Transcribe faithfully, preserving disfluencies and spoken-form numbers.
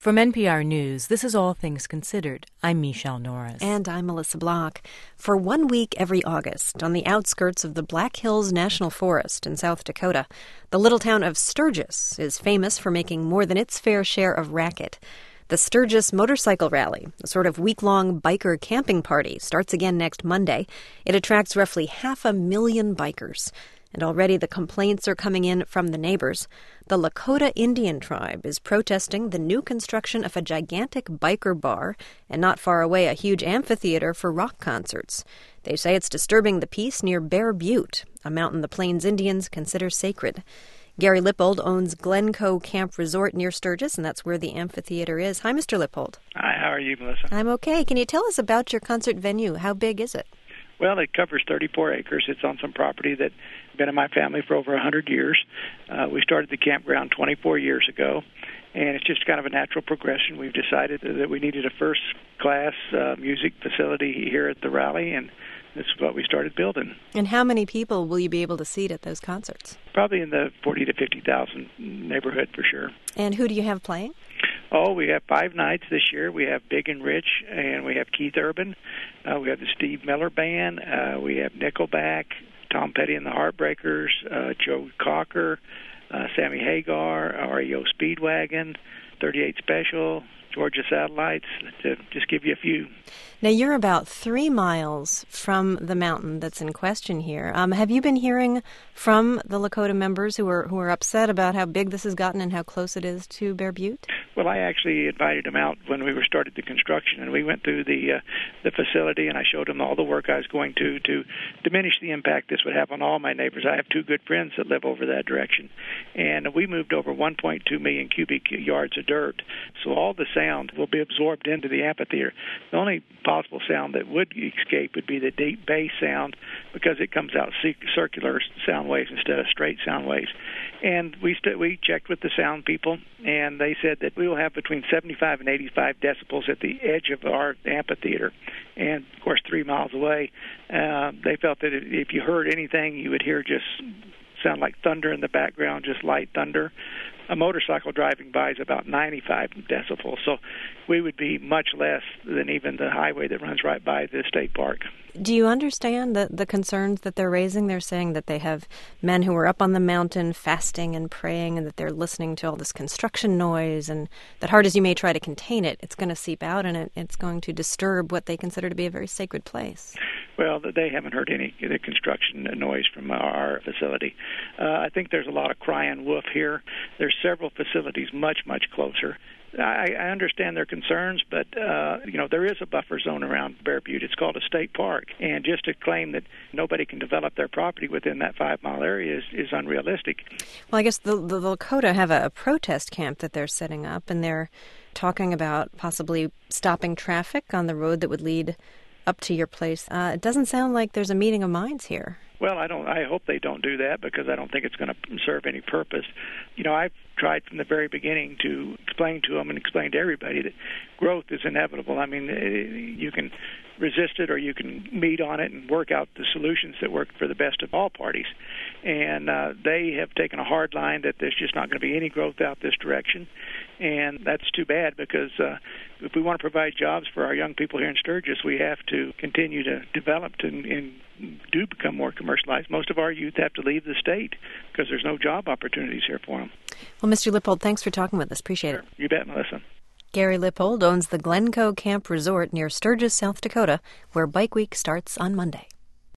From N P R News, this is All Things Considered. I'm Michelle Norris. And I'm Melissa Block. For one week every August, on the outskirts of the Black Hills National Forest in South Dakota, the little town of Sturgis is famous for making more than its fair share of racket. The Sturgis Motorcycle Rally, a sort of week-long biker camping party, starts again next Monday. It attracts roughly half a million bikers. And already the complaints are coming in from the neighbors. The Lakota Indian tribe is protesting the new construction of a gigantic biker bar and not far away a huge amphitheater for rock concerts. They say it's disturbing the peace near Bear Butte, a mountain the Plains Indians consider sacred. Gary Lippold owns Glencoe Camp Resort near Sturgis, and that's where the amphitheater is. Hi, Mister Lippold. Hi, how are you, Melissa? I'm okay. Can you tell us about your concert venue? How big is it? Well, it covers thirty-four acres. It's on some property that's been in my family for over one hundred years. Uh, we started the campground twenty-four years ago, and it's just kind of a natural progression. We've decided that we needed a first-class uh, music facility here at the rally, and this is what we started building. And how many people will you be able to seat at those concerts? Probably in the forty to fifty thousand neighborhood for sure. And who do you have playing? Oh, we have five nights this year. We have Big and Rich, and we have Keith Urban. Uh, we have the Steve Miller Band. Uh, we have Nickelback, Tom Petty and the Heartbreakers, uh, Joe Cocker, uh, Sammy Hagar, R E O Speedwagon, thirty-eight Special, Georgia Satellites, to just give you a few. Now, you're about three miles from the mountain that's in question here. Um, have you been hearing from the Lakota members who are who are upset about how big this has gotten and how close it is to Bear Butte? Well, I actually invited them out when we were started the construction, and we went through the uh, the facility, and I showed them all the work I was going to to diminish the impact this would have on all my neighbors. I have two good friends that live over that direction, and we moved over one point two million cubic yards of dirt, so all the sound will be absorbed into the amphitheater. The only possible sound that would escape would be the deep bass sound, because it comes out circular sound waves instead of straight sound waves. And we st- we checked with the sound people, and they said that we will have between seventy-five and eighty-five decibels at the edge of our amphitheater. And, of course, three miles away, uh, they felt that if you heard anything, you would hear just sound like thunder in the background, just light thunder. A motorcycle driving by is about ninety-five decibels, so we would be much less than even the highway that runs right by the state park. Do you understand the, the concerns that they're raising? They're saying that they have men who are up on the mountain fasting and praying, and that they're listening to all this construction noise, and that hard as you may try to contain it, it's going to seep out, and it, it's going to disturb what they consider to be a very sacred place. Well, they haven't heard any the construction noise from our facility. Uh, I think there's a lot of crying wolf here. There's several facilities much, much closer. I, I understand their concerns, but, uh, you know, there is a buffer zone around Bear Butte. It's called a state park. And just to claim that nobody can develop their property within that five-mile area is, is unrealistic. Well, I guess the, the Lakota have a, a protest camp that they're setting up, and they're talking about possibly stopping traffic on the road that would lead up to your place. Uh, it doesn't sound like there's a meeting of minds here. Well, I don't. I hope they don't do that, because I don't think it's going to serve any purpose. You know, I've tried from the very beginning to explain to them and explain to everybody that growth is inevitable. I mean, you can resist it or you can meet on it and work out the solutions that work for the best of all parties. And uh, they have taken a hard line that there's just not going to be any growth out this direction. And that's too bad, because uh, if we want to provide jobs for our young people here in Sturgis, we have to continue to develop and, and do become more commercialized. Most of our youth have to leave the state because there's no job opportunities here for them. Well, Mister Lippold, thanks for talking with us. Appreciate it. You bet, Melissa. Gary Lippold owns the Glencoe Camp Resort near Sturgis, South Dakota, where Bike Week starts on Monday.